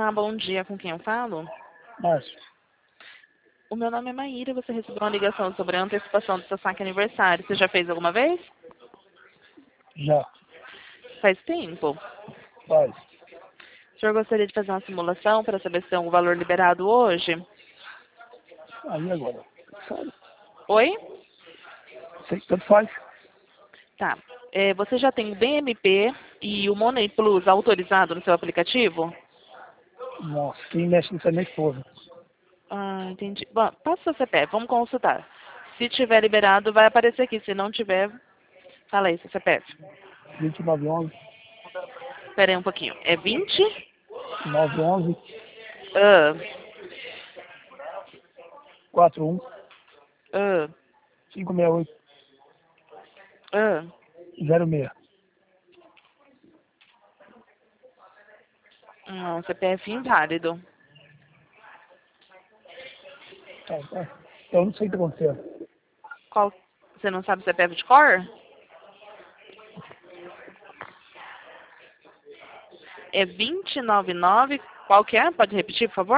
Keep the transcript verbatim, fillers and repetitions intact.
Olá, bom dia. Com quem eu falo? Márcio, O meu nome é Maíra. Você recebeu uma ligação sobre a antecipação do seu saque aniversário. Você já fez alguma vez? já Faz tempo. faz. O senhor gostaria de fazer uma simulação para saber se tem algum valor liberado hoje? Aí agora. Sabe? Oi? Sei que tanto faz. Tá. É, você já tem o B M P e o Money Plus autorizado no seu aplicativo? Nossa, quem mexe nisso é minha esposa. Ah, entendi. Bom, passa o seu C P F, vamos consultar. Se tiver liberado, vai aparecer aqui. Se não tiver, fala aí, seu C P F. vinte e nove onze, Espera aí um pouquinho. É vinte? nove onze, Ah, quarenta e um, ah, cinco seis oito, ah. zero seis. Não, C P F inválido. Tá, tá. Eu não sei o que tá acontecendo. Qual? Você não sabe o C P F de cor? É vinte e nove nove. Qual que é? Pode repetir, por favor?